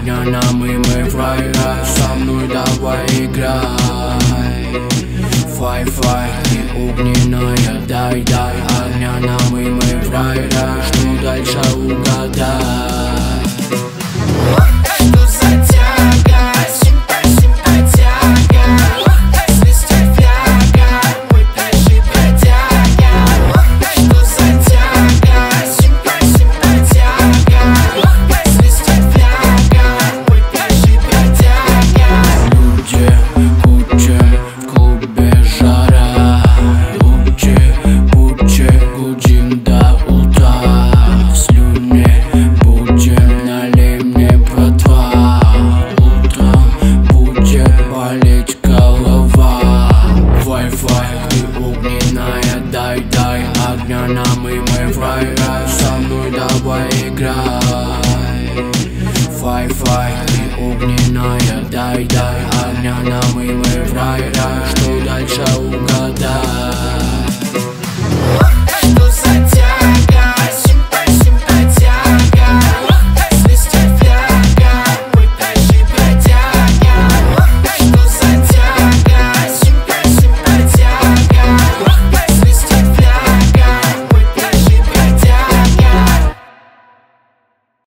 огня нам и мы в рай. Со мной давай играй. Фай-фай, ты огненная, дай огня нам и мы в рай. Что дальше угадай? Дай огня нам и мы в рай. Со мной давай играй. Фай-фай, ты огненная, дай огня нам и мы в рай. Что дальше угадай?